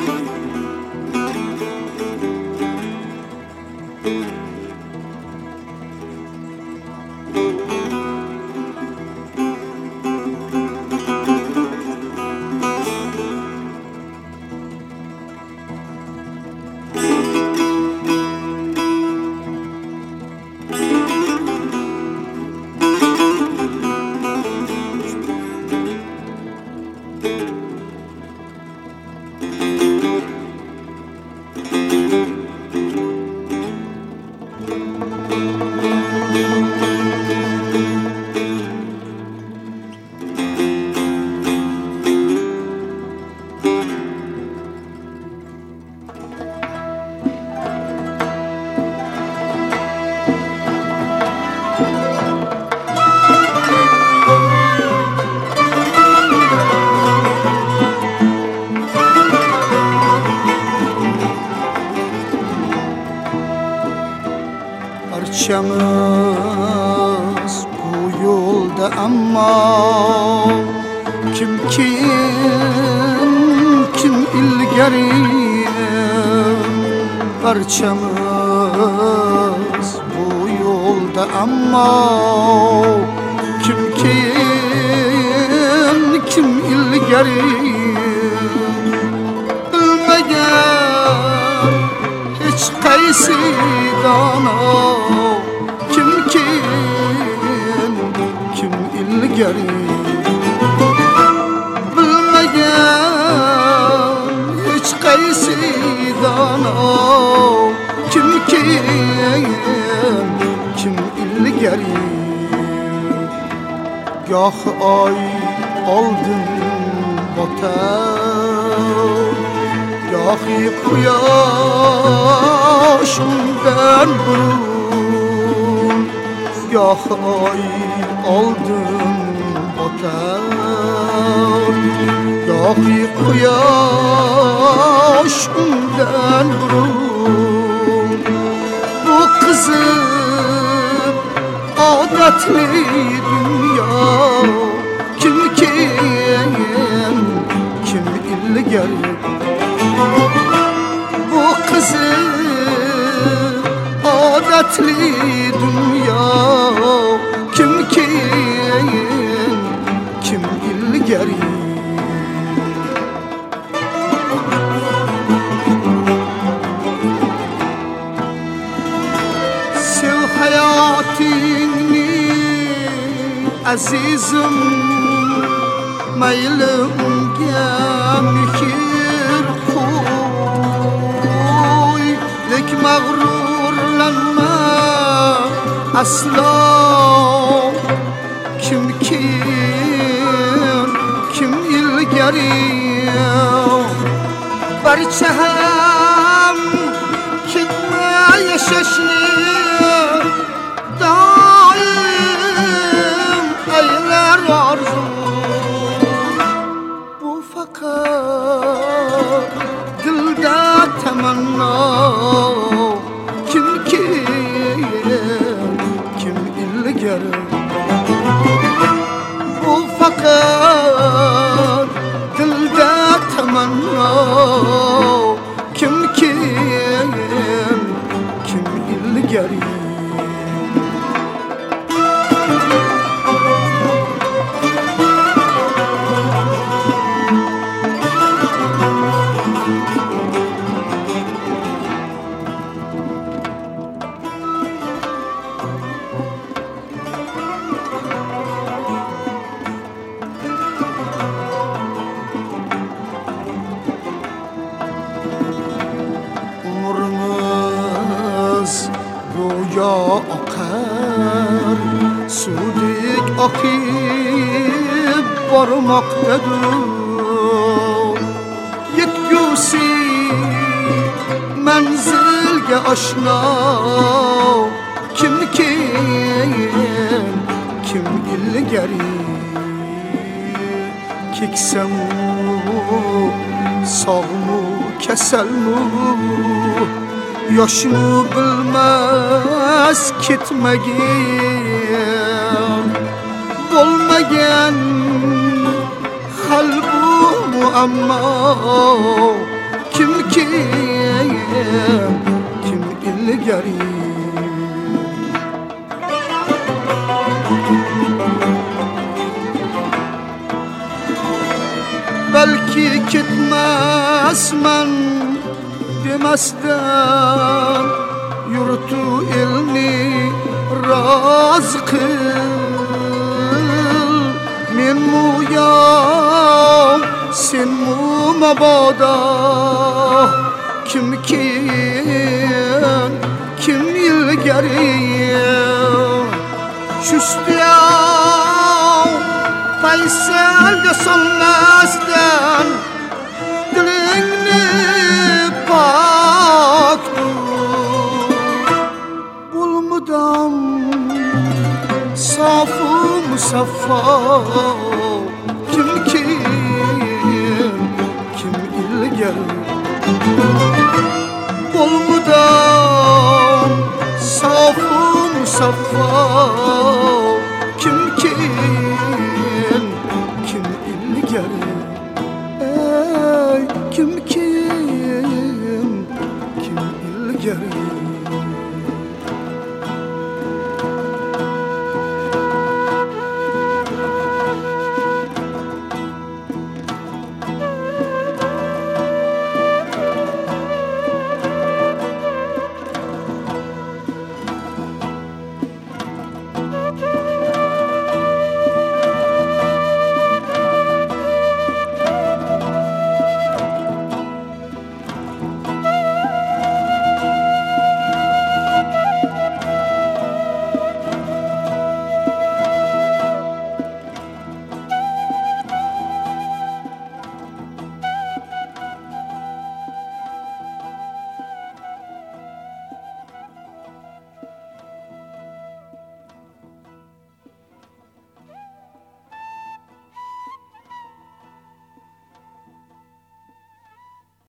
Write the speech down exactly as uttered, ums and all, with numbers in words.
Parçamız bu yolda ama kim kim kim ilgari. Parçamız bu yolda ama kim kim kim ilgari. Bilmegen hiç qaysi dana kim kim kim ilgari. Bilmegen hiç qaysi dana kim kim kim ilgari. Gah ay oldin botar, gahi quyosh undan burun. Gah ay oldin botar, gahi quyosh undan burun. Bu qizib odatli dunyo kim kim kim ilgari. Bu qizib odatli dunyo kim kim kim ilgari. Sev hayotingni azizim, mayli unga mehr qo'y, lek mag'rurlanma aslo. Kim kim kim ilgari. Barcha ham ketma yashashni doim aylar orzu. Bu faqat dilda tamanno kim kim kim ilgari. Bu faqat dilda tamanno kim kim kim ilgari. Go'yo oqar suvdek oqib bormoqdadir. Yetgusi manzilga oshno kim kim kim ilgari. Keksamu sog'mu kasalmu yoshmu bilmas ketmagan. Bo'lmagan hal bu muammo kim ki kim ilgari. Belki gitmezmen demezden yurtu elni razı kıl. Men muyam sen mu mabada kim kim kim ilgari. Şüstüyav payselde solmazdan dilingni pak bulmudam safı musaffa kim kim kim ilgari. Bulmudam safı musaffa